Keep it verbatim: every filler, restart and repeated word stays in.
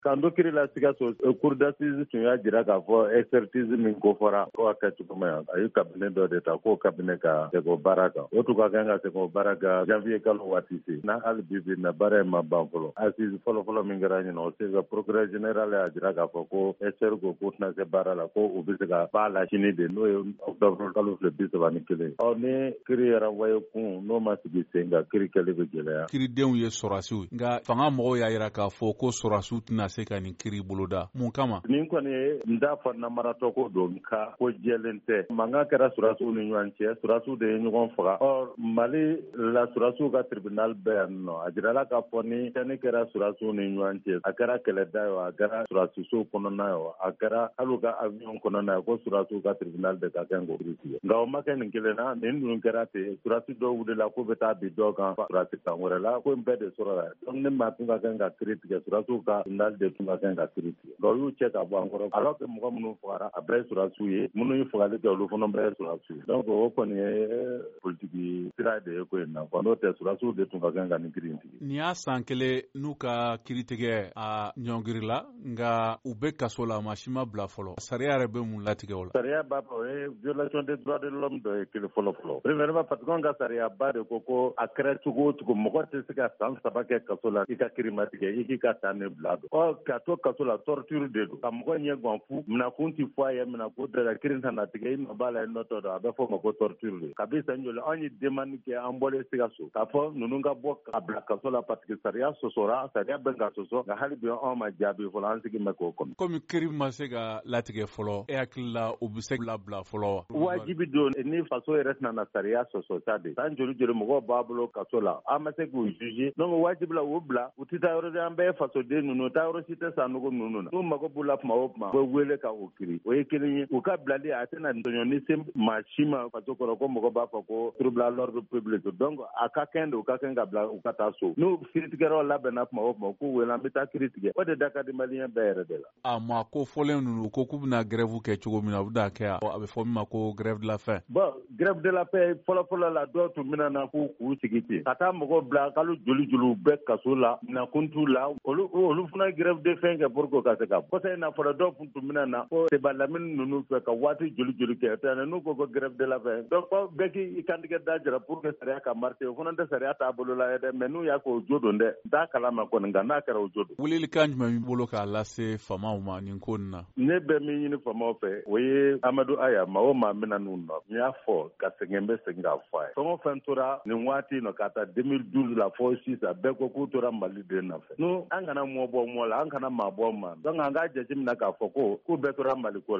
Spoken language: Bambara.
k'an to kiiri la Sikaso cour d'assises tun y'a jira k'a fɔ expertise min kofɔra ko a kɛ cogo ma a ye cabinet dɔ de ta k'o cabinet ka segin o baara kan o tun ka kan ka segin o baara kan janvier kalo waati se n'a hali bi bi na baara in ma ban fɔlɔ assise fɔlɔfɔlɔ min kɛra ɲinan o se ka procureur général y'a jira k'a fɔ ko expert ko k'o tɛna se baara la ko u bɛ se ka b'a la sini de n'o ye octobre kalo fila bi saba ni kelen ɔ ni kiiri yɛrɛ waye kun n'o ma sigi sen kan kiiri kɛli bɛ gɛlɛya. Kiiridenw ye sɔrɔdasiw ye nka fanga mɔgɔw y'a jira k'a fɔ ko sɔrɔdasiw tɛna se ka nin kiiri boloda mun kama. nin kɔni ye n t'a fɔ namaratɔ ko don nka ko jɛlen tɛ mankan kɛra sɔrɔdasiw ni ɲɔgɔn cɛ sɔrɔdasiw de ye ɲɔgɔn faga ɔ mali la sɔrɔdasiw ka tribunal bɛɛ yan nɔ a jirala k'a fɔ ni cɛnni kɛra sɔrɔdasiw ni ɲɔgɔn cɛ a kɛra kɛlɛda ye o a kɛra sɔrɔdasiso kɔnɔna ye o a kɛra hali u ka avion kɔnɔna ye ko sɔrɔdasiw ka tribunal de ka kɛ k'o kiiri tigɛ nka o ma kɛ nin kelen na nin dun kɛra ten sɔrɔdasi dɔw wulila k'u bɛ taa bi dɔ kan sɔrɔdasi kan wɛrɛ la ko n bɛɛ de sɔrɔ la donc ne maa tun ka kan ka kiiri tigɛ sɔrɔdasiw ka tribunal de tun ka kan ka kiiri tigɛ nka u y'u cɛ ka bɔ an kɔrɔ alors que mɔgɔ minnu fagara a bɛɛ ye sɔrɔdasiw ye minnu ye fagali kɛ olu fana bɛɛ ye sɔrɔdasiw ye donc o kɔni ye politiki sira de ye ko in na quoi n'o tɛ sɔrɔdasiw de tun ka kan ka nin kiiri in tigɛ. Nin y'a san kelen n'u ka kiiritigɛ a ɲɔngirila nka u bɛ kaso la maa si ma bila fɔlɔ sariya yɛrɛ bɛ mun latigɛ o la. sariya b'a fɔ o ye violation des droits de l'homme dɔ ye kelen fɔlɔ fɔlɔ premièrement patron ka sariya ba de ko ko a kɛra cogo o cogo mɔgɔ tɛ se ka san saba kɛ kaso la i ka kiiri ma tigɛ i k'i ka taa ne bila don ɔ ka to kaso la torture de don ka mɔgɔ ɲɛ gan fu minɛkun ti fɔ a ye minɛko dɔ la kiiri tɛna tigɛ i nɔ b'a la i nɔ tɔ dɔn a bɛ fɔ o ma ko torture de kabi san joli anw ye demande kɛ an bɔlen Sikaso k'a fɔ ninnu ka bɔ ka bila kaso la parce que sariya sɔsɔra sariya bɛ ka sɔsɔ nka hali bi anw ma jaabi fɔlɔ an sigi mɛn k'o kɔnɔ. Komi kiiri ma se ka latigɛ fɔlɔ e hakili la u bɛ se labila fɔlɔ wa. Wajibi don ni faso yɛrɛ tɛna sariya sɔsɔ sa de san joli joli mɔgɔw b'a bolo kaso la an ma se k'u juge donc wajibi la u bila u tɛ taa yɔrɔ de an bɛɛ ye fasoden ninnu taa yɔrɔ si tɛ san nugu ninnu na n'u mago b'u la tuma o tuma u bɛ wele ka o kiiri o ye kelen ye u ka bilali a tɛna tɔɲɔni se maa si ma faso kɔrɔ ko mɔgɔ b'a fɔ ko trouble à l'ordre public donc a ka kɛn de u ka kɛn ka bila u ka taa so n'u kiiritigɛyɔrɔ labɛnna tuma o tuma k'u wele an bɛ taa kiiri tigɛ o de da ka di maliyɛn bɛɛ yɛrɛ de la. a ma ko fɔlen ninnu ko k'u bɛna grève kɛ cogo min na u bɛna kɛ a bɛ fɔ min ma ko grève de la faim. bon grève de la faim fɔlɔfɔlɔ la dɔw tun bɛna na k'u k'u sigi ten ka taa mɔgɔw bila kalo joli joli u bɛɛ kaso la minɛkun t'u la olu olu fana grève de faim kɛ pour que ka se ka kɔsa in na fɔlɔ dɔw tun tun bɛna na ko Seba Lamini ninnu fɛ ka waati joli joli kɛ tɛ n'u ko ko grève de la faim donc bɛɛ k'i kantigɛ da jira pour que sariya ka marché o fana tɛ sariya t'a bolo la ye dɛ mais n'u y'a k'o jo don dɛ n t'a kalama kɔni nka n'a kɛra o jo don. welelikan jumɛn b'i bolo k'a lase famaw ma nin ko nin na. ne bɛ min ɲini famaw fɛ o ye Amadu Aya maa o maa bɛna n'u nɔ n y'a fɔ ka segin n bɛ segin k'a fɔ a ye fɛn o fɛn tora nin waati nɔ ka taa deux mille douze la fɔ sisan bɛɛ ko k'u tora Mali den nɔfɛ n'u an kana mɔ bɔ mɔ la an kana maa bɔ maa donc an k'a jateminɛ k'a fɔ ko k'u bɛɛ tora Mali ko la.